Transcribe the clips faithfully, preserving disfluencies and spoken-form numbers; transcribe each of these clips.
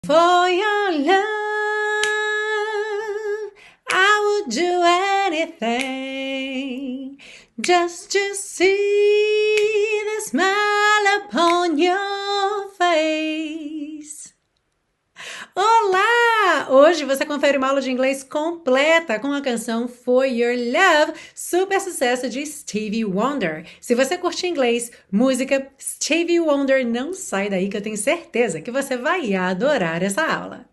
For your love, I would do anything just to see the smile upon your face. Olá! Hoje você confere uma aula de inglês completa com a canção For Your Love, super sucesso de Stevie Wonder. Se você curte inglês, música, Stevie Wonder, não sai daí que eu tenho certeza que você vai adorar essa aula.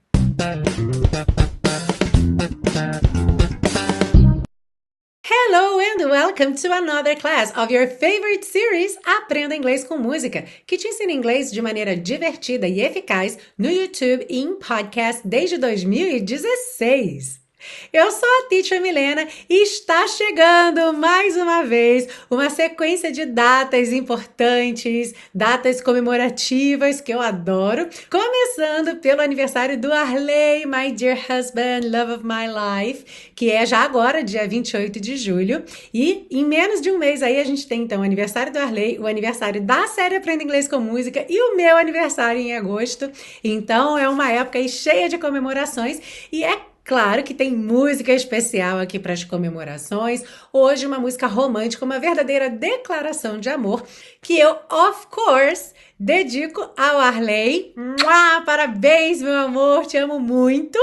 Hello and welcome to another class of your favorite series Aprenda Inglês com Música, que te ensina inglês de maneira divertida e eficaz no YouTube e em podcast desde dois mil e dezesseis. Eu sou a Teacher Milena e está chegando mais uma vez uma sequência de datas importantes, datas comemorativas que eu adoro, começando pelo aniversário do Arley, My Dear Husband, Love of My Life, que é já agora, dia vinte e oito de julho, e em menos de um mês aí a gente tem então o aniversário do Arley, o aniversário da série Aprenda Inglês com Música e o meu aniversário em agosto, então é uma época aí cheia de comemorações e é claro que tem música especial aqui para as comemorações. Hoje uma música romântica, uma verdadeira declaração de amor, que eu, of course, dedico ao Arley. Mua! Parabéns, meu amor, te amo muito!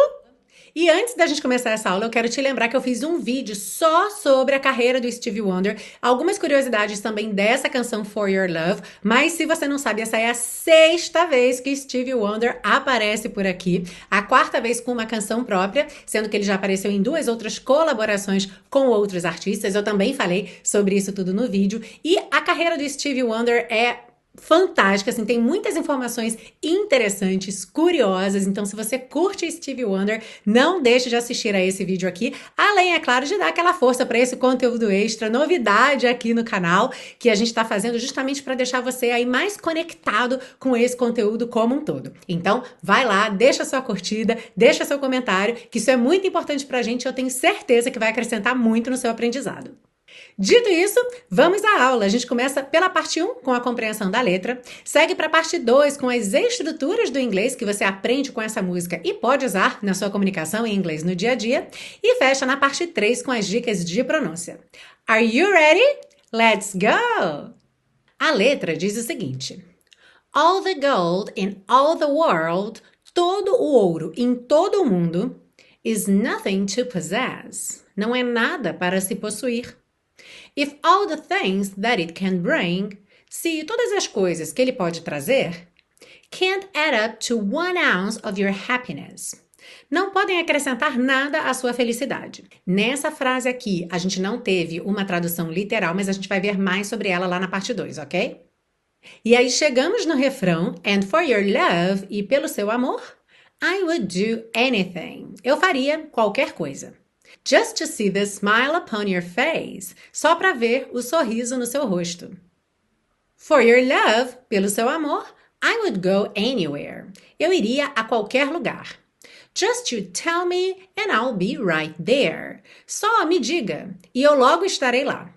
E antes da gente começar essa aula, eu quero te lembrar que eu fiz um vídeo só sobre a carreira do Stevie Wonder, algumas curiosidades também dessa canção For Your Love, mas se você não sabe, essa é a sexta vez que Stevie Wonder aparece por aqui, a quarta vez com uma canção própria, sendo que ele já apareceu em duas outras colaborações com outros artistas, eu também falei sobre isso tudo no vídeo, e a carreira do Stevie Wonder é fantástica, assim, tem muitas informações interessantes, curiosas, então se você curte Stevie Wonder, não deixe de assistir a esse vídeo aqui, além, é claro, de dar aquela força para esse conteúdo extra, novidade aqui no canal, que a gente está fazendo justamente para deixar você aí mais conectado com esse conteúdo como um todo. Então, vai lá, deixa sua curtida, deixa seu comentário, que isso é muito importante pra gente, eu tenho certeza que vai acrescentar muito no seu aprendizado. Dito isso, vamos à aula. A gente começa pela parte um, com a compreensão da letra, segue para a parte dois, com as estruturas do inglês que você aprende com essa música e pode usar na sua comunicação em inglês no dia a dia, e fecha na parte três com as dicas de pronúncia. Are you ready? Let's go! A letra diz o seguinte: All the gold in all the world, todo o ouro em todo o mundo, is nothing to possess, não é nada para se possuir. If all the things that it can bring, se todas as coisas que ele pode trazer, can't add up to one ounce of your happiness, não podem acrescentar nada à sua felicidade. Nessa frase aqui, a gente não teve uma tradução literal, mas a gente vai ver mais sobre ela lá na parte dois, ok? E aí chegamos no refrão, and for your love, e pelo seu amor, I would do anything, eu faria qualquer coisa. Just to see the smile upon your face, só para ver o sorriso no seu rosto. For your love, pelo seu amor, I would go anywhere, eu iria a qualquer lugar. Just you tell me and I'll be right there, só me diga e eu logo estarei lá.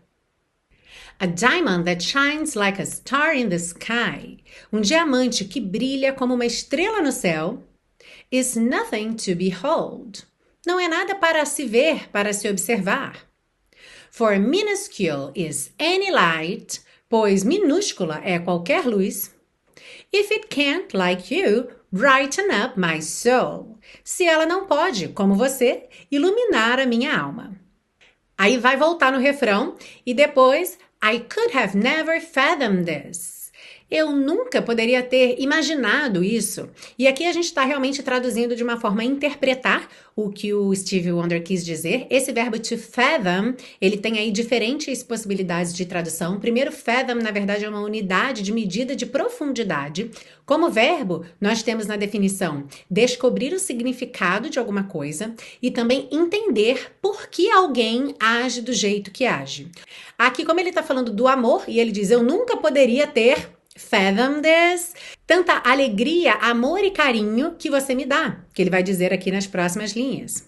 A diamond that shines like a star in the sky, um diamante que brilha como uma estrela no céu, is nothing to behold, não é nada para se ver, para se observar. For minuscule is any light, pois minúscula é qualquer luz. If it can't, like you, brighten up my soul, se ela não pode, como você, iluminar a minha alma. Aí vai voltar no refrão e depois, I could have never fathomed this. Eu nunca poderia ter imaginado isso. E aqui a gente está realmente traduzindo de uma forma a interpretar o que o Stevie Wonder quis dizer. Esse verbo to fathom, ele tem aí diferentes possibilidades de tradução. Primeiro, fathom, na verdade, é uma unidade de medida de profundidade. Como verbo, nós temos na definição descobrir o significado de alguma coisa e também entender por que alguém age do jeito que age. Aqui, como ele está falando do amor, e ele diz, eu nunca poderia ter fathom this, tanta alegria, amor e carinho que você me dá, que ele vai dizer aqui nas próximas linhas.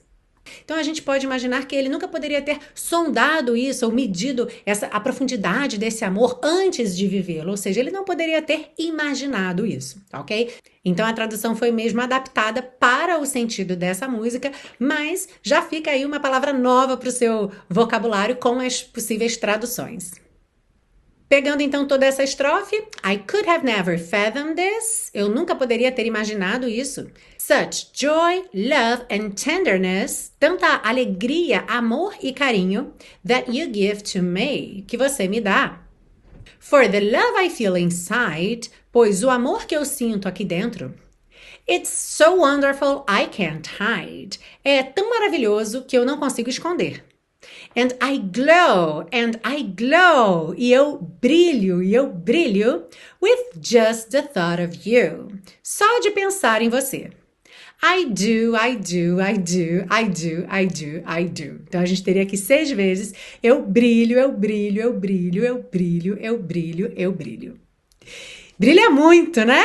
Então a gente pode imaginar que ele nunca poderia ter sondado isso ou medido essa, a profundidade desse amor antes de vivê-lo, ou seja, ele não poderia ter imaginado isso, ok? Então a tradução foi mesmo adaptada para o sentido dessa música, mas já fica aí uma palavra nova para o seu vocabulário com as possíveis traduções. Pegando então toda essa estrofe, I could have never fathomed this. Eu nunca poderia ter imaginado isso. Such joy, love and tenderness. Tanta alegria, amor e carinho. That you give to me. Que você me dá. For the love I feel inside. Pois o amor que eu sinto aqui dentro. It's so wonderful I can't hide. É tão maravilhoso que eu não consigo esconder. And I glow, and I glow, e eu brilho, e eu brilho, with just the thought of you. Só de pensar em você. I do, I do, I do, I do, I do, I do. Então a gente teria aqui seis vezes. Eu brilho, eu brilho, eu brilho, eu brilho, eu brilho, eu brilho. Brilha muito, né?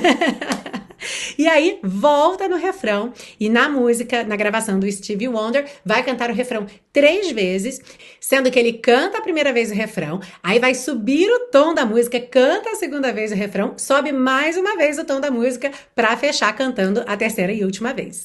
E aí, volta no refrão e na música, na gravação do Stevie Wonder, vai cantar o refrão três vezes, sendo que ele canta a primeira vez o refrão, aí vai subir o tom da música, canta a segunda vez o refrão, sobe mais uma vez o tom da música para fechar cantando a terceira e última vez.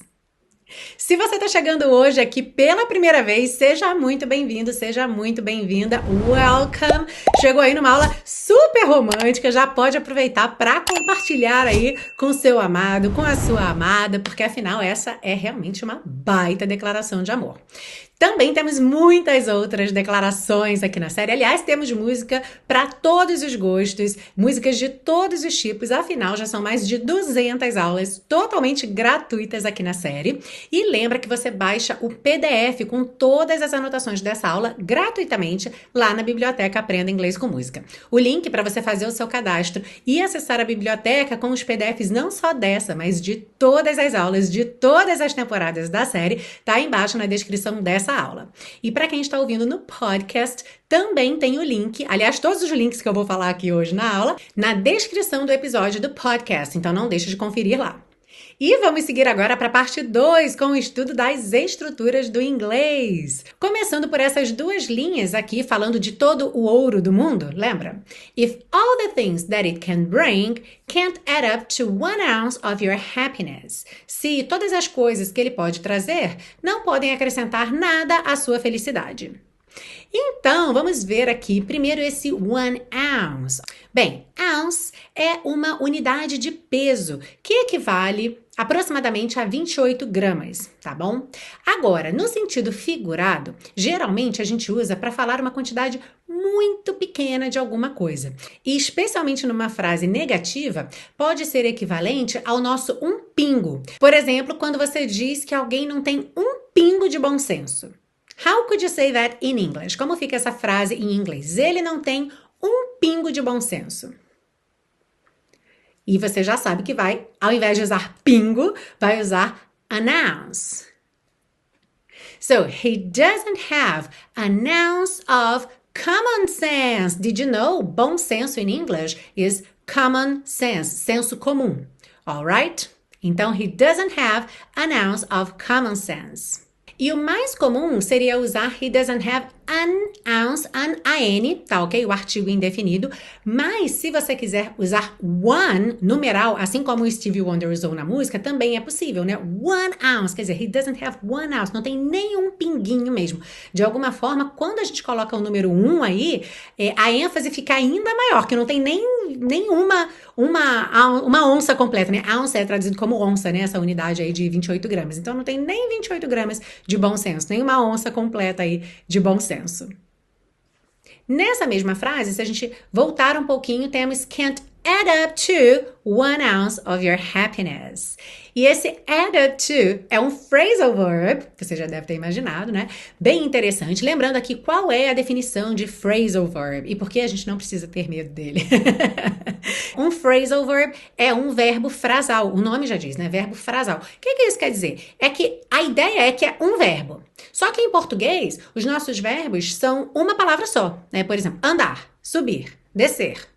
Se você está chegando hoje aqui pela primeira vez, seja muito bem-vindo, seja muito bem-vinda. Welcome! Chegou aí numa aula super romântica, já pode aproveitar para compartilhar aí com o seu amado, com a sua amada, porque afinal essa é realmente uma baita declaração de amor. Também temos muitas outras declarações aqui na série. Aliás, temos música para todos os gostos, músicas de todos os tipos. Afinal, já são mais de duzentas aulas totalmente gratuitas aqui na série. E lembra que você baixa o P D F com todas as anotações dessa aula gratuitamente lá na biblioteca Aprenda Inglês com Música. O link para você fazer o seu cadastro e acessar a biblioteca com os P D Fs não só dessa, mas de todas as aulas, de todas as temporadas da série, tá aí embaixo na descrição dessa aula. E para quem está ouvindo no podcast, também tem o link, aliás, todos os links que eu vou falar aqui hoje na aula, na descrição do episódio do podcast, então não deixe de conferir lá. E vamos seguir agora para a parte dois, com o estudo das estruturas do inglês. Começando por essas duas linhas aqui, falando de todo o ouro do mundo, lembra? If all the things that it can bring can't add up to one ounce of your happiness. Se todas as coisas que ele pode trazer não podem acrescentar nada à sua felicidade. Então, vamos ver aqui primeiro esse one ounce. Bem, ounce é uma unidade de peso que equivale aproximadamente a vinte e oito gramas, tá bom? Agora, no sentido figurado, geralmente a gente usa para falar uma quantidade muito pequena de alguma coisa. E especialmente numa frase negativa, pode ser equivalente ao nosso um pingo. Por exemplo, quando você diz que alguém não tem um pingo de bom senso. How could you say that in English? Como fica essa frase em inglês? Ele não tem um pingo de bom senso. E você já sabe que vai, ao invés de usar pingo, vai usar an ounce. So, he doesn't have an ounce of common sense. Did you know? Bom senso in English is common sense, senso comum. Alright? Então, he doesn't have an ounce of common sense. E o mais comum seria usar he doesn't have an ounce, an, an, tá ok? O artigo indefinido. Mas se você quiser usar one, numeral, assim como o Stevie Wonder usou na música, também é possível, né? One ounce, quer dizer, he doesn't have one ounce, não tem nenhum pinguinho mesmo. De alguma forma, quando a gente coloca o número um aí, é, a ênfase fica ainda maior, que não tem nem nenhuma uma, uma onça completa, né? Ounce é traduzido como onça, né? Essa unidade aí de vinte e oito gramas. Então, não tem nem vinte e oito gramas de bom senso, nem uma onça completa aí de bom senso. Nessa mesma frase, se a gente voltar um pouquinho, temos can't add up to one ounce of your happiness. E esse add up to é um phrasal verb, que você já deve ter imaginado, né? Bem interessante. Lembrando aqui qual é a definição de phrasal verb e por que a gente não precisa ter medo dele. Um phrasal verb é um verbo frasal. O nome já diz, né? Verbo frasal. O que, que isso quer dizer? É que a ideia é que é um verbo. Só que em português, os nossos verbos são uma palavra só, né? Por exemplo, andar, subir, descer.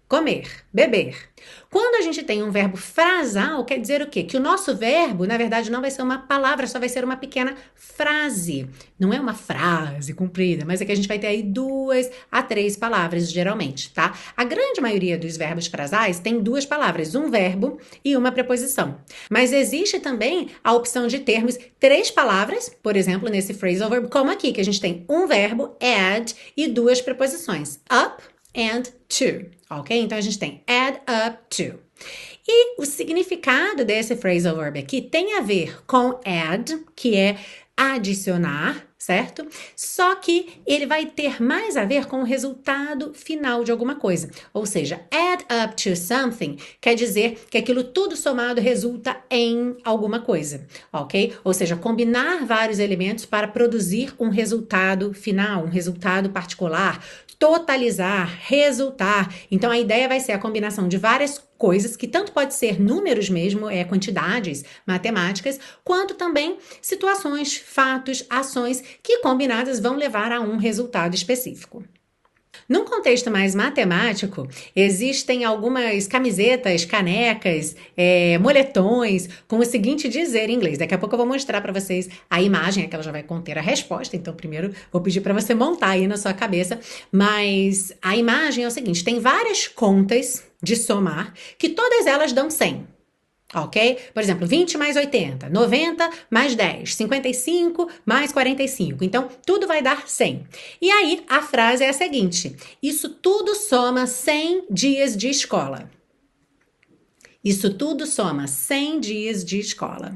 comer, beber. Quando a gente tem um verbo frasal, quer dizer o quê? Que o nosso verbo, na verdade, não vai ser uma palavra, só vai ser uma pequena frase. Não é uma frase comprida, mas é que a gente vai ter aí duas a três palavras, geralmente, tá? A grande maioria dos verbos frasais tem duas palavras, um verbo e uma preposição. Mas existe também a opção de termos três palavras, por exemplo, nesse phrasal verb, como aqui, que a gente tem um verbo, add, e duas preposições, up and to, ok? Então, a gente tem add up to. E o significado desse phrasal verb aqui tem a ver com add, que é adicionar, certo? Só que ele vai ter mais a ver com o resultado final de alguma coisa. Ou seja, add up to something quer dizer que aquilo tudo somado resulta em alguma coisa, ok? Ou seja, combinar vários elementos para produzir um resultado final, um resultado particular, totalizar, resultar. Então, a ideia vai ser a combinação de várias coisas, que tanto pode ser números mesmo, é, quantidades matemáticas, quanto também situações, fatos, ações que combinadas vão levar a um resultado específico. Num contexto mais matemático, existem algumas camisetas, canecas, é, moletões com o seguinte dizer em inglês. Daqui a pouco eu vou mostrar para vocês a imagem, é que ela já vai conter a resposta, então primeiro vou pedir para você montar aí na sua cabeça, mas a imagem é o seguinte, tem várias contas de somar que todas elas dão cem. Ok? Por exemplo, vinte mais oitenta, noventa mais dez, cinquenta e cinco mais quarenta e cinco. Então, tudo vai dar cem. E aí, a frase é a seguinte: isso tudo soma cem dias de escola. Isso tudo soma cem dias de escola.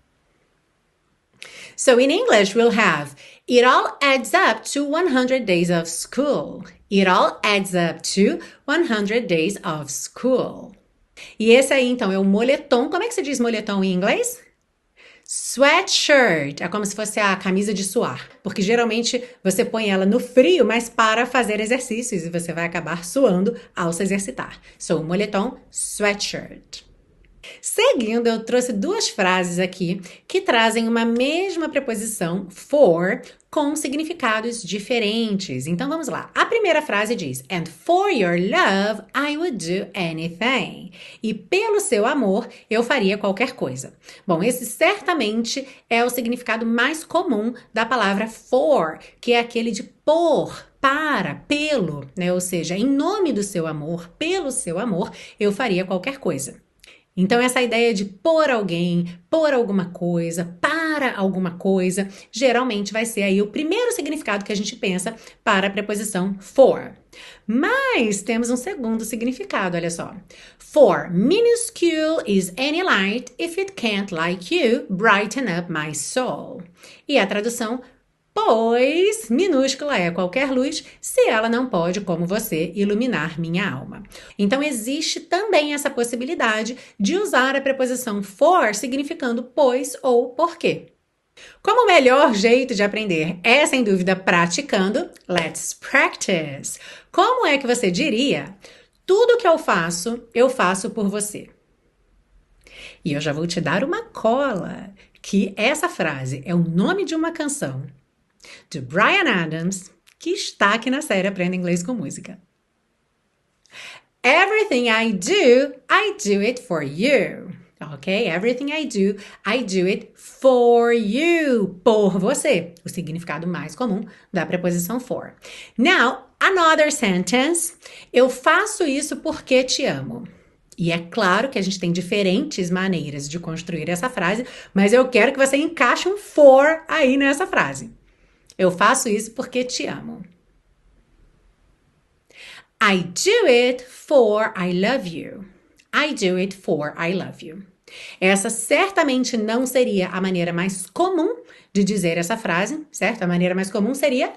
So, in English, we'll have it all adds up to one hundred days of school. It all adds up to one hundred days of school. E esse aí, então, é o moletom. Como é que se diz moletom em inglês? Sweatshirt. É como se fosse a camisa de suar. Porque geralmente você põe ela no frio, mas para fazer exercícios. E você vai acabar suando ao se exercitar. So, moletom, sweatshirt. Seguindo, eu trouxe duas frases aqui que trazem uma mesma preposição, for, com significados diferentes. Então, vamos lá. A primeira frase diz, and for your love, I would do anything. E pelo seu amor, eu faria qualquer coisa. Bom, esse certamente é o significado mais comum da palavra for, que é aquele de por, para, pelo, né? Ou seja, em nome do seu amor, pelo seu amor, eu faria qualquer coisa. Então, essa ideia de por alguém, por alguma coisa, para alguma coisa, geralmente vai ser aí o primeiro significado que a gente pensa para a preposição for. Mas temos um segundo significado, olha só. For minuscule is any light, if it can't like you, brighten up my soul. E a tradução, pois minúscula é qualquer luz, se ela não pode, como você, iluminar minha alma. Então, existe também essa possibilidade de usar a preposição for significando pois ou porque. Como o melhor jeito de aprender é, sem dúvida, praticando, let's practice. Como é que você diria? Tudo que eu faço, eu faço por você. E eu já vou te dar uma cola, que essa frase é o nome de uma canção de Bryan Adams, que está aqui na série Aprenda Inglês com Música. Everything I do, I do it for you. Ok? Everything I do, I do it for you. Por você. O significado mais comum da preposição for. Now, another sentence. Eu faço isso porque te amo. E é claro que a gente tem diferentes maneiras de construir essa frase, mas eu quero que você encaixe um for aí nessa frase. Eu faço isso porque te amo. I do it for I love you. I do it for I love you. Essa certamente não seria a maneira mais comum de dizer essa frase, certo? A maneira mais comum seria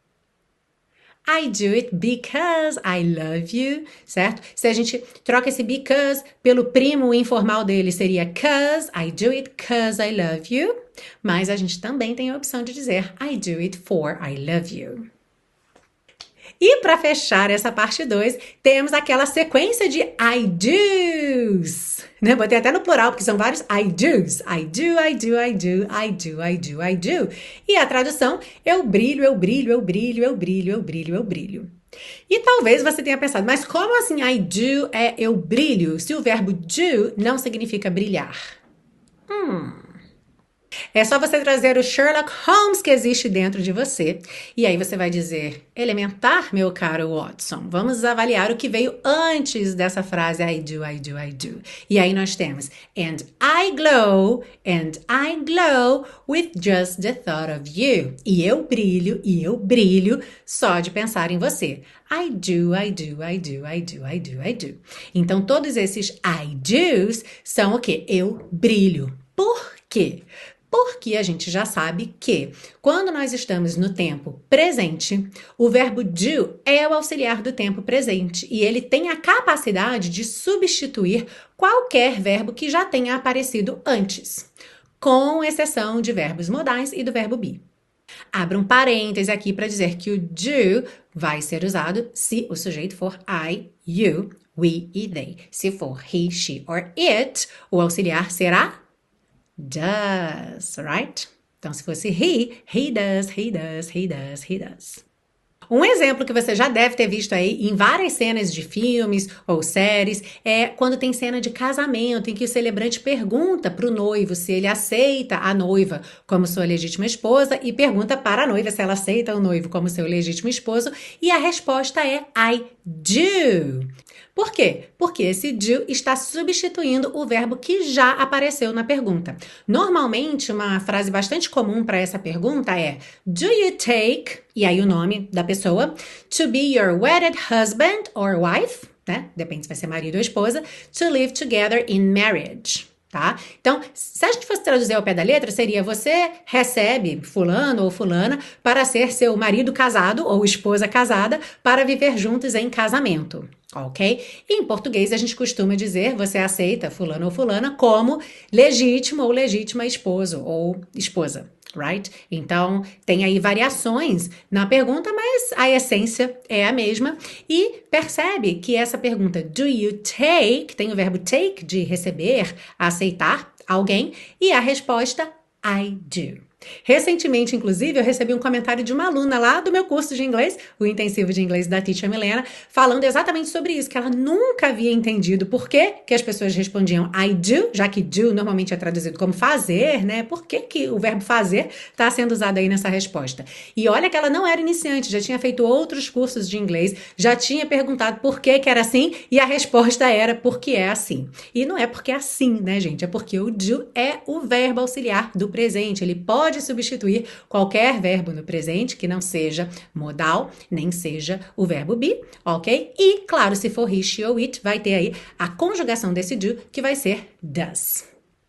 I do it because I love you, certo? Se a gente troca esse because pelo primo informal dele, seria cause, I do it cause I love you. Mas a gente também tem a opção de dizer I do it for I love you. E para fechar essa parte dois, temos aquela sequência de I do's. Né? Botei até no plural, porque são vários I do's. I do, I do, I do, I do, I do, I do. E a tradução, eu brilho, eu brilho, eu brilho, eu brilho, eu brilho, eu brilho. E talvez você tenha pensado, mas como assim I do é eu brilho, se o verbo do não significa brilhar? Hum... É só você trazer o Sherlock Holmes que existe dentro de você. E aí você vai dizer, elementar, meu caro Watson. Vamos avaliar o que veio antes dessa frase I do, I do, I do. E aí nós temos and I glow, and I glow with just the thought of you. E eu brilho, e eu brilho só de pensar em você. I do, I do, I do, I do, I do, I do. Então todos esses I do's são o quê? Eu brilho. Por quê? Porque a gente já sabe que, quando nós estamos no tempo presente, o verbo do é o auxiliar do tempo presente e ele tem a capacidade de substituir qualquer verbo que já tenha aparecido antes, com exceção de verbos modais e do verbo be. Abra um parêntese aqui para dizer que o do vai ser usado se o sujeito for I, you, we e they. Se for he, she or it, o auxiliar será does, right? Então, se fosse he, he does, he does, he does, he does. Um exemplo que você já deve ter visto aí em várias cenas de filmes ou séries é quando tem cena de casamento em que o celebrante pergunta para o noivo se ele aceita a noiva como sua legítima esposa e pergunta para a noiva se ela aceita o noivo como seu legítimo esposo e a resposta é I do. Por quê? Porque esse do está substituindo o verbo que já apareceu na pergunta. Normalmente, uma frase bastante comum para essa pergunta é do you take, e aí o nome da pessoa, to be your wedded husband or wife, né? Depende se vai ser marido ou esposa, to live together in marriage. Tá? Então, se a gente fosse traduzir ao pé da letra, seria você recebe fulano ou fulana para ser seu marido casado ou esposa casada para viver juntos em casamento, ok? E em português a gente costuma dizer você aceita fulano ou fulana como legítimo ou legítima esposo ou esposa. Right? Então, tem aí variações na pergunta, mas a essência é a mesma. E percebe que essa pergunta, do you take, tem o verbo take, de receber, aceitar alguém, e a resposta, I do. Recentemente, inclusive, eu recebi um comentário de uma aluna lá do meu curso de inglês, o intensivo de inglês da Teacher Milena, falando exatamente sobre isso, que ela nunca havia entendido por que que as pessoas respondiam I do, já que do normalmente é traduzido como fazer, né? Por que que o verbo fazer está sendo usado aí nessa resposta? E olha que ela não era iniciante, já tinha feito outros cursos de inglês, já tinha perguntado por que que era assim, e a resposta era porque é assim. E não é porque é assim, né, gente? É porque o do é o verbo auxiliar do presente, ele pode substituir qualquer verbo no presente que não seja modal, nem seja o verbo be, ok? E, claro, se for he, she ou it, vai ter aí a conjugação desse do, que vai ser does.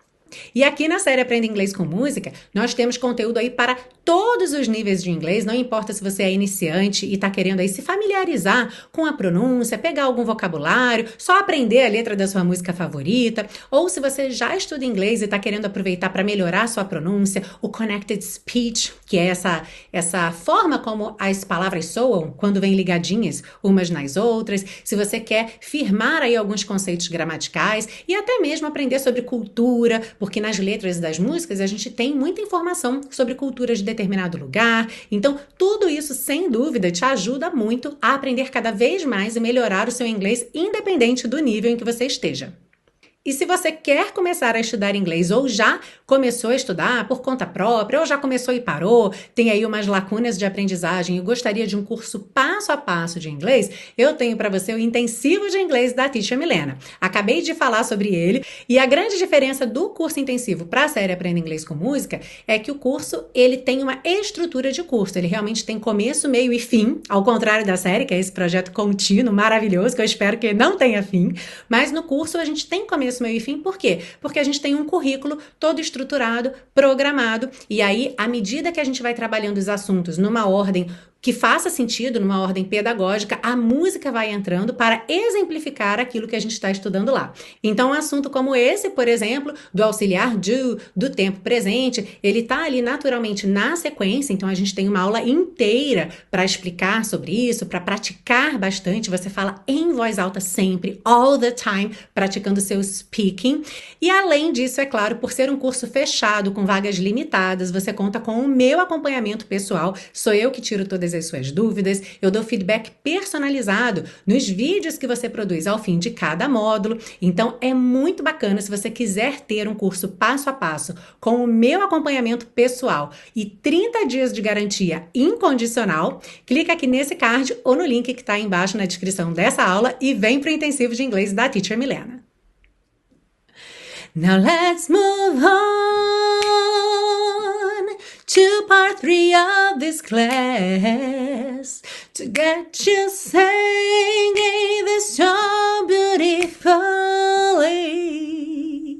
E aqui na série Aprenda Inglês com Música, nós temos conteúdo aí para todos os níveis de inglês, não importa se você é iniciante e está querendo aí se familiarizar com a pronúncia, pegar algum vocabulário, só aprender a letra da sua música favorita, ou se você já estuda inglês e está querendo aproveitar para melhorar a sua pronúncia, o Connected Speech, que é essa, essa forma como as palavras soam quando vêm ligadinhas umas nas outras, se você quer firmar aí alguns conceitos gramaticais e até mesmo aprender sobre cultura, porque nas letras das músicas a gente tem muita informação sobre culturas de determinado lugar. Então, tudo isso, sem dúvida, te ajuda muito a aprender cada vez mais e melhorar o seu inglês, independente do nível em que você esteja. E se você quer começar a estudar inglês ou já começou a estudar por conta própria ou já começou e parou, tem aí umas lacunas de aprendizagem e gostaria de um curso passo a passo de inglês, eu tenho para você o intensivo de inglês da Teacher Milena. Acabei de falar sobre ele e a grande diferença do curso intensivo para a série Aprenda Inglês com Música é que o curso ele tem uma estrutura de curso, ele realmente tem começo, meio e fim, ao contrário da série, que é esse projeto contínuo maravilhoso que eu espero que não tenha fim, mas no curso a gente tem começo, meio e fim, por quê? Porque a gente tem um currículo todo estruturado, programado, e aí, à medida que a gente vai trabalhando os assuntos numa ordem que faça sentido, numa ordem pedagógica, a música vai entrando para exemplificar aquilo que a gente está estudando lá. Então, um assunto como esse, por exemplo, do auxiliar do, do tempo presente, ele está ali naturalmente na sequência, então a gente tem uma aula inteira para explicar sobre isso, para praticar bastante, você fala em voz alta sempre, all the time, praticando seu speaking. E além disso, é claro, por ser um curso fechado, com vagas limitadas, você conta com o meu acompanhamento pessoal, sou eu que tiro todas todas as suas dúvidas. Eu dou feedback personalizado nos vídeos que você produz ao fim de cada módulo. Então, é muito bacana se você quiser ter um curso passo a passo com o meu acompanhamento pessoal e trinta dias de garantia incondicional. Clica aqui nesse card ou no link que está aí embaixo na descrição dessa aula e vem para o intensivo de inglês da Teacher Milena. Now let's move on to part three of this class to get you singing this so beautifully.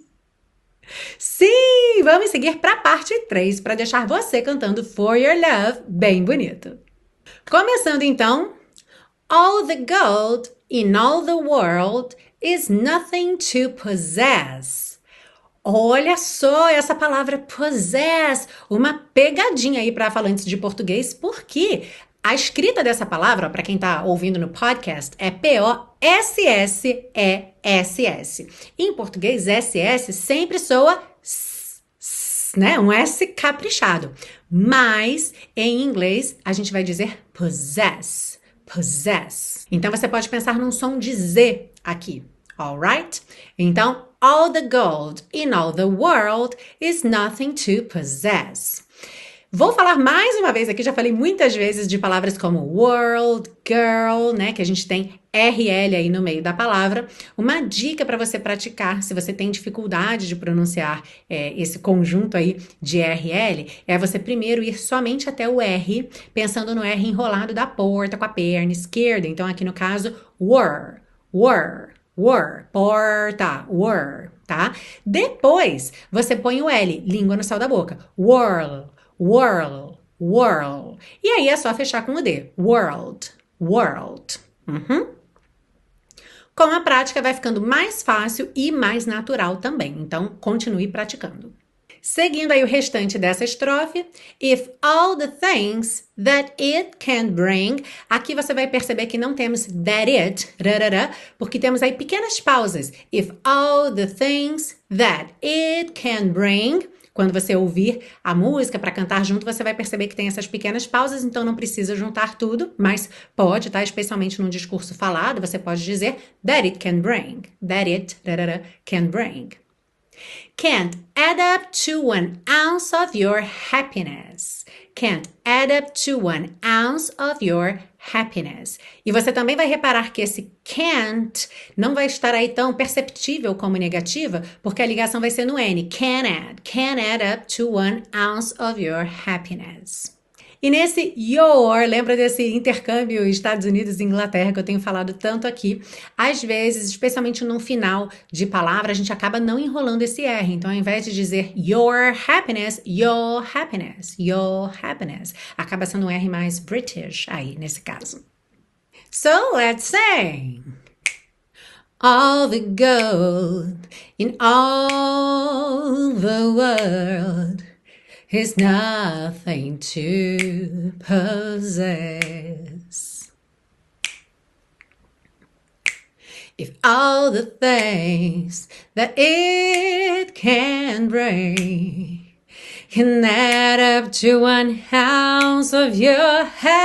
Sim, vamos seguir para a parte três para deixar você cantando For Your Love bem bonito. Começando então, all the gold in all the world is nothing to possess. Olha só essa palavra possess, uma pegadinha aí para falantes de português, porque a escrita dessa palavra, para quem está ouvindo no podcast, é P O S S E S S. Em português, S S sempre soa s, s, né? Um S caprichado. Mas em inglês a gente vai dizer possess, possess. Então você pode pensar num som de Z aqui, alright? Então, all the gold in all the world is nothing to possess. Vou falar mais uma vez aqui, já falei muitas vezes de palavras como world, girl, né, que a gente tem R L aí no meio da palavra. Uma dica para você praticar, se você tem dificuldade de pronunciar é, esse conjunto aí de R L, é você primeiro ir somente até o R, pensando no R enrolado da porta com a perna esquerda. Então aqui no caso, were, were. Were, porta, were, tá? Depois, você põe o L, língua no céu da boca. Whirl, whirl, whirl. E aí é só fechar com o D. World, world. Uhum. Com a prática vai ficando mais fácil e mais natural também. Então, continue praticando. Seguindo aí o restante dessa estrofe, if all the things that it can bring, aqui você vai perceber que não temos that it, rarara, porque temos aí pequenas pausas. If all the things that it can bring, quando você ouvir a música para cantar junto, você vai perceber que tem essas pequenas pausas, então não precisa juntar tudo, mas pode, tá? Especialmente num discurso falado, você pode dizer that it can bring, that it, rarara, can bring. Can't add up to one ounce of your happiness. Can't add up to one ounce of your happiness. E você também vai reparar que esse can't não vai estar aí tão perceptível como negativa, porque a ligação vai ser no N. Can add. Can add up to one ounce of your happiness. E nesse your, lembra desse intercâmbio Estados Unidos e Inglaterra que eu tenho falado tanto aqui? Às vezes, especialmente no final de palavra, a gente acaba não enrolando esse R. Então, ao invés de dizer your happiness, your happiness, your happiness, acaba sendo um R mais British aí, nesse caso. So, let's sing! All the gold in all the world is nothing to possess. If all the things that it can bring can add up to one ounce of your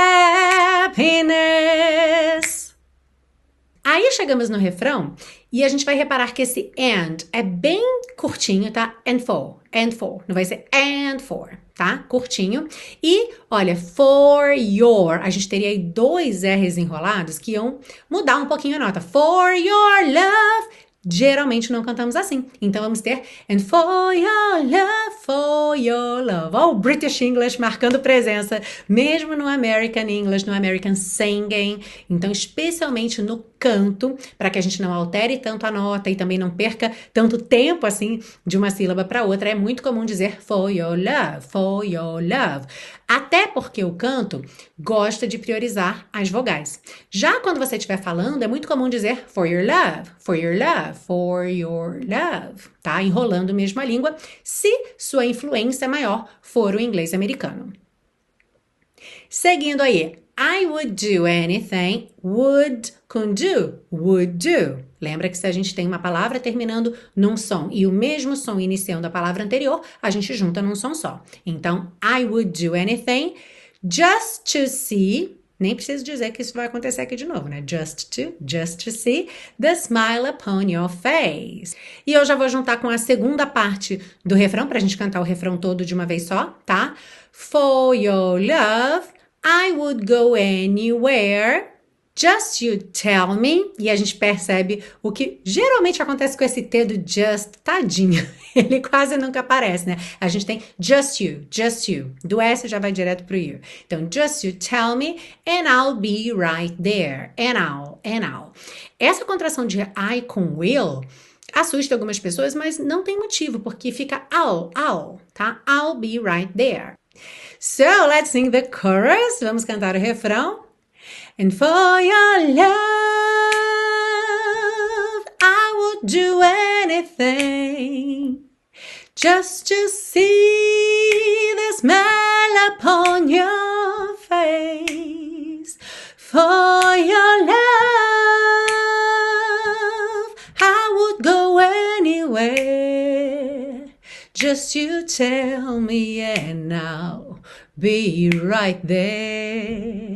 happiness. Aí chegamos no refrão e a gente vai reparar que esse and é bem curtinho, tá? And for, and for. Não vai ser and for, tá? Curtinho. E, olha, for your. A gente teria aí dois R's enrolados que iam mudar um pouquinho a nota. For your love. Geralmente não cantamos assim. Então vamos ter and for your love, for your love. Ó, o British English marcando presença, mesmo no American English, no American Singing. Então, especialmente no canto, para que a gente não altere tanto a nota e também não perca tanto tempo assim de uma sílaba para outra, é muito comum dizer for your love, for your love. Até porque o canto gosta de priorizar as vogais. Já quando você estiver falando, é muito comum dizer for your love, for your love, for your love, tá? Enrolando mesmo a língua, se sua influência maior for o inglês americano. Seguindo aí, I would do anything, would com do, would do. Lembra que se a gente tem uma palavra terminando num som e o mesmo som iniciando a palavra anterior, a gente junta num som só. Então, I would do anything. Just to see, nem preciso dizer que isso vai acontecer aqui de novo, né? Just to, just to see the smile upon your face. E eu já vou juntar com a segunda parte do refrão, pra gente cantar o refrão todo de uma vez só, tá? For your love, I would go anywhere. Just you tell me. E a gente percebe o que geralmente acontece com esse T do just, tadinho. Ele quase nunca aparece, né? A gente tem just you, just you. Do S já vai direto pro you. Então, just you tell me and I'll be right there. And I'll, and I'll. Essa contração de I com will assusta algumas pessoas, mas não tem motivo, porque fica I'll, I'll, tá? I'll be right there. So, let's sing the chorus. Vamos cantar o refrão. And for your love, I would do anything just to see the smile upon your face. For your love, I would go anywhere. Just you tell me and I'll be right there.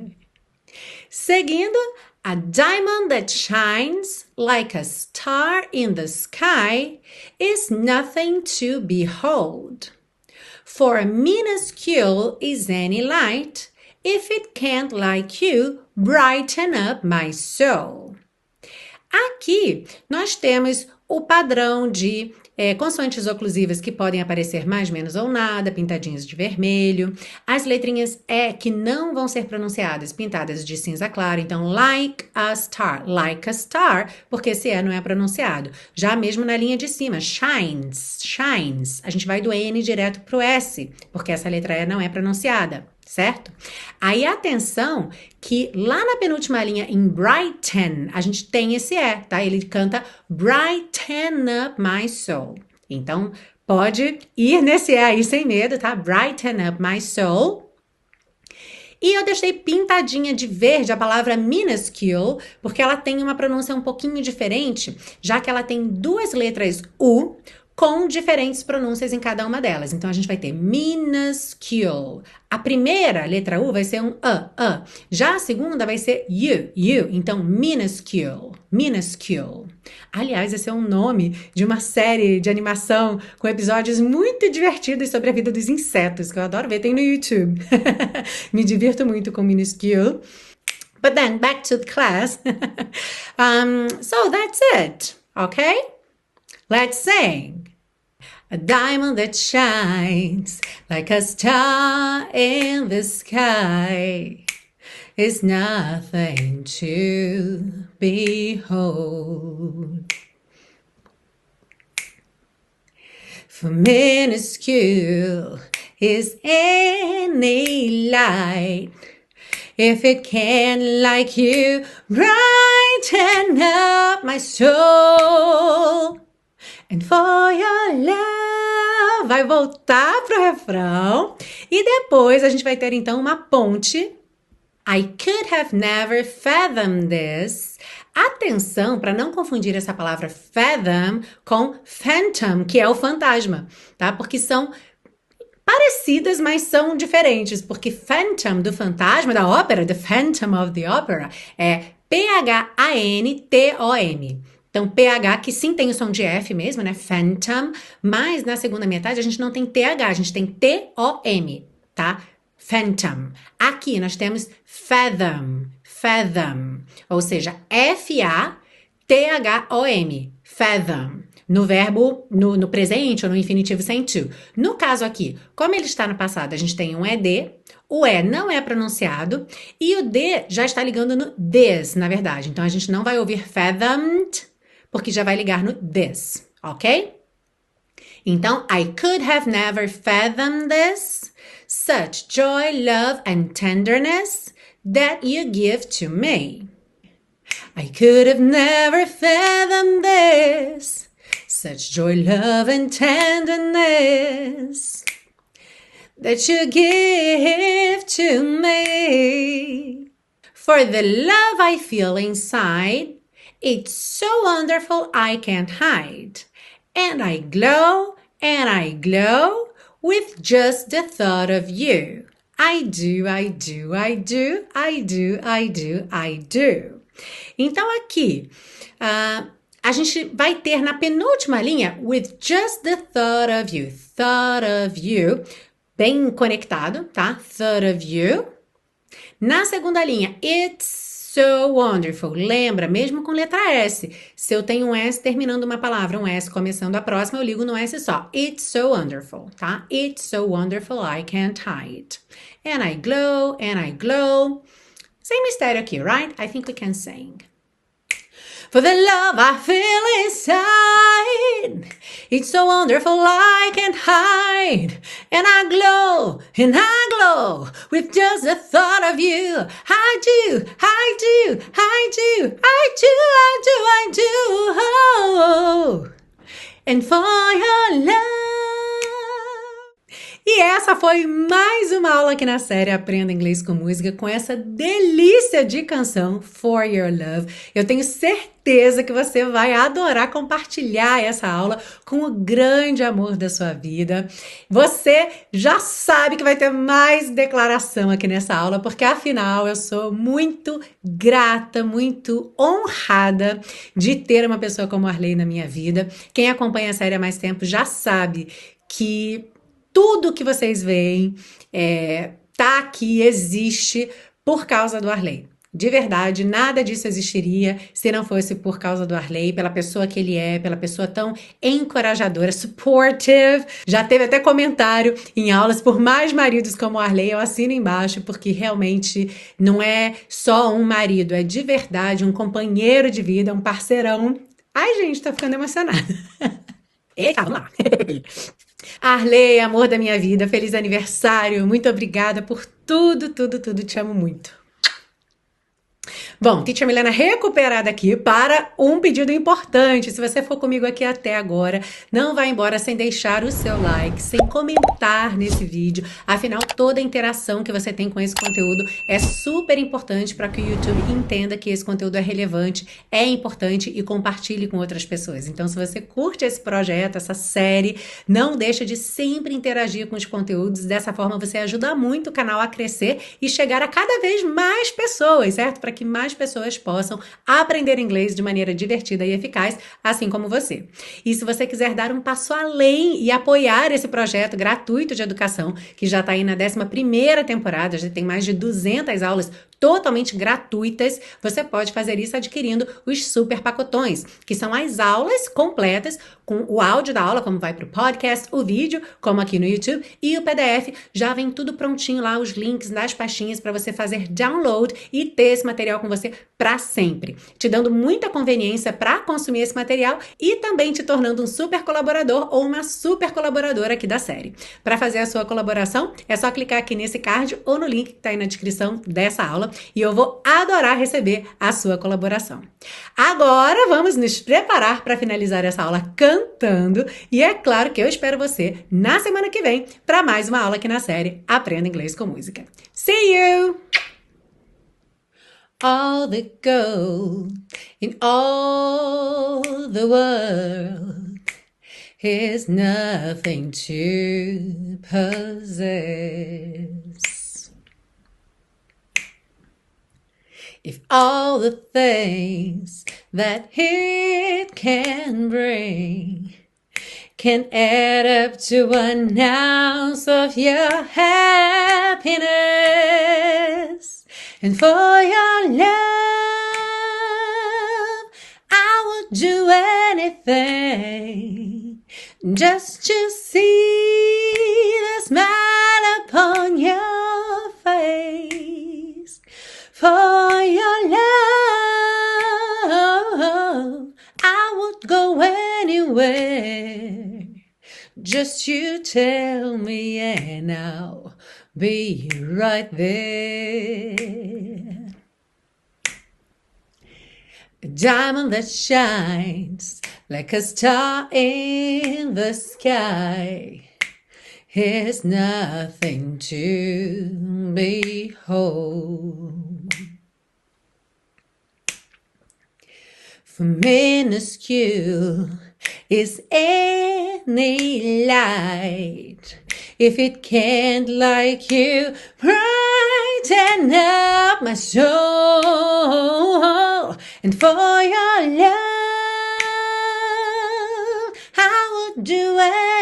Seguindo, a diamond that shines like a star in the sky is nothing to behold. For minuscule is any light, if it can't like you, brighten up my soul. Aqui nós temos o padrão de é, consoantes oclusivas que podem aparecer mais, menos ou nada, pintadinhas de vermelho. As letrinhas E que não vão ser pronunciadas, pintadas de cinza claro. Então, like a star, like a star, porque esse E não é pronunciado. Já mesmo na linha de cima, shines, shines. A gente vai do N direto pro S, porque essa letra E não é pronunciada. Certo? Aí atenção que lá na penúltima linha em brighten, a gente tem esse E, tá? Ele canta brighten up my soul. Então, pode ir nesse E aí sem medo, tá? Brighten up my soul. E eu deixei pintadinha de verde a palavra minuscule, porque ela tem uma pronúncia um pouquinho diferente, já que ela tem duas letras U, com diferentes pronúncias em cada uma delas. Então, a gente vai ter minuscule. A primeira letra U vai ser um A, A. Já a segunda vai ser U, U. Então, minuscule, minuscule. Aliás, esse é um nome de uma série de animação com episódios muito divertidos sobre a vida dos insetos, que eu adoro ver, tem no YouTube. Me divirto muito com minuscule. But then, back to the class. um, so, that's it, okay? Let's sing. A diamond that shines like a star in the sky is nothing to behold. For minuscule is any light, if it can, like you, brighten up my soul. And for your love, vai voltar pro refrão e depois a gente vai ter então uma ponte. I could have never fathomed this. Atenção para não confundir essa palavra fathom com phantom, que é o fantasma, tá? Porque são parecidas, mas são diferentes, porque phantom do fantasma da ópera, the Phantom of the Opera, é P H A N T O M. Então, P H, que sim tem o som de F mesmo, né? Phantom. Mas na segunda metade a gente não tem T H, a gente tem T O M, tá? Phantom. Aqui nós temos fathom, fathom. Ou seja, F A T H O M, fathom. No verbo, no, no presente ou no infinitivo sem to. No caso aqui, como ele está no passado, a gente tem um E D, o E não é pronunciado e o D já está ligando no this, na verdade. Então, a gente não vai ouvir fathomed, porque já vai ligar no this, ok? Então, I could have never fathomed this, such joy, love and tenderness that you give to me. I could have never fathomed this, such joy, love and tenderness that you give to me. For the love I feel inside, it's so wonderful I can't hide. And I glow, and I glow with just the thought of you. I do, I do, I do, I do, I do, I do. Então aqui, uh, a gente vai ter na penúltima linha, with just the thought of you, thought of you, bem conectado, tá? Thought of you. Na segunda linha, it's so wonderful. Lembra, mesmo com letra S, se eu tenho um S terminando uma palavra, um S começando a próxima, eu ligo no S só. It's so wonderful, tá? It's so wonderful, I can't hide. And I glow, and I glow. Sem mistério aqui, right? I think we can sing. For the love I feel inside, it's so wonderful I can't hide. And I glow, and I glow, with just the thought of you. I do, I do, I do, I do, I do, I do. Oh, and for your love. E essa foi mais uma aula aqui na série Aprenda Inglês com Música, com essa delícia de canção, For Your Love. Eu tenho certeza que você vai adorar compartilhar essa aula com o grande amor da sua vida. Você já sabe que vai ter mais declaração aqui nessa aula, porque afinal eu sou muito grata, muito honrada de ter uma pessoa como Arley na minha vida. Quem acompanha a série há mais tempo já sabe que tudo que vocês veem é, tá aqui, existe por causa do Arley. De verdade, nada disso existiria se não fosse por causa do Arley, pela pessoa que ele é, pela pessoa tão encorajadora, supportive. Já teve até comentário em aulas, por mais maridos como o Arley, eu assino embaixo, porque realmente não é só um marido, é de verdade um companheiro de vida, um parceirão. Ai, gente, tô ficando emocionada. Eita, vamos lá. Arley, amor da minha vida, feliz aniversário, muito obrigada por tudo, tudo, tudo, te amo muito. Bom, Teacher Milena recuperada aqui para um pedido importante. Se você for comigo aqui até agora, não vá embora sem deixar o seu like, sem comentar nesse vídeo. Afinal, toda a interação que você tem com esse conteúdo é super importante para que o YouTube entenda que esse conteúdo é relevante, é importante e compartilhe com outras pessoas. Então, se você curte esse projeto, essa série, não deixa de sempre interagir com os conteúdos. Dessa forma, você ajuda muito o canal a crescer e chegar a cada vez mais pessoas, certo? Para que mais pessoas possam aprender inglês de maneira divertida e eficaz, assim como você. E se você quiser dar um passo além e apoiar esse projeto gratuito de educação, que já está aí na décima primeira temporada, já tem mais de duzentas aulas totalmente gratuitas, você pode fazer isso adquirindo os super pacotões, que são as aulas completas com o áudio da aula, como vai para o podcast, o vídeo, como aqui no YouTube, e o P D F. Já vem tudo prontinho lá, os links nas pastinhas para você fazer download e ter esse material com você para sempre, te dando muita conveniência para consumir esse material e também te tornando um super colaborador ou uma super colaboradora aqui da série. Para fazer a sua colaboração, é só clicar aqui nesse card ou no link que está aí na descrição dessa aula e eu vou adorar receber a sua colaboração. Agora vamos nos preparar para finalizar essa aula cantando e é claro que eu espero você na semana que vem para mais uma aula aqui na série Aprenda Inglês com Música. See you! All the gold in all the world is nothing to possess. If all the things that it can bring can add up to an ounce of your happiness, and for your love, I would do anything just to see the smile upon your face. For your love, I would go anywhere. Just you tell me and I'll be right there. A diamond that shines like a star in the sky is nothing to behold. For minuscule is any light if it can't, like you, brighten up my soul. And for your love, I would do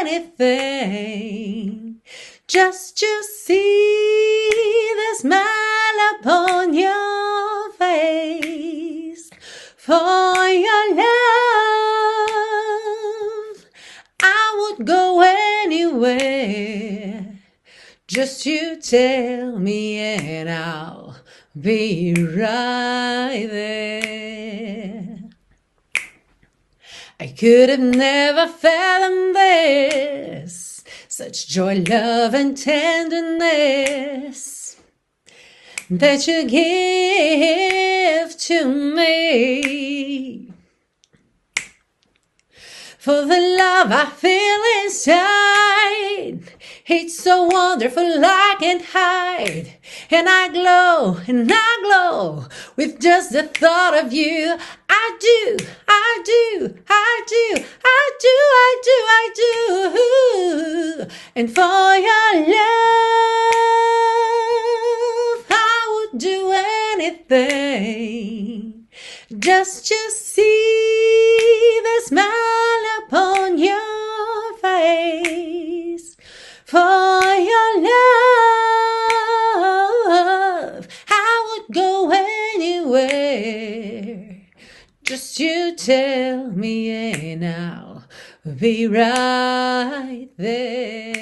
anything just to see the smile upon your face. For your love, I would go anywhere. Just you tell me and I'll be right there. I could have never fathomed this, such joy, love, and tenderness that you give to me. For the love I feel inside, it's so wonderful I can't hide. And I glow, and I glow with just the thought of you. I do, I do, I do, I do, I do, I do. And for your love, I would do anything just to see the smile upon your face. For your love, I would go anywhere. Just you tell me and I'll be right there.